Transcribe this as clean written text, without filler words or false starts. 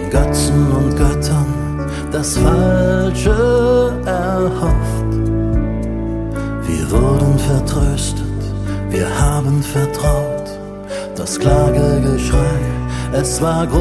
Götzen und Göttern das Falsche erhofft. Wir wurden vertröstet, wir haben vertraut. Das Klagegeschrei, es war groß.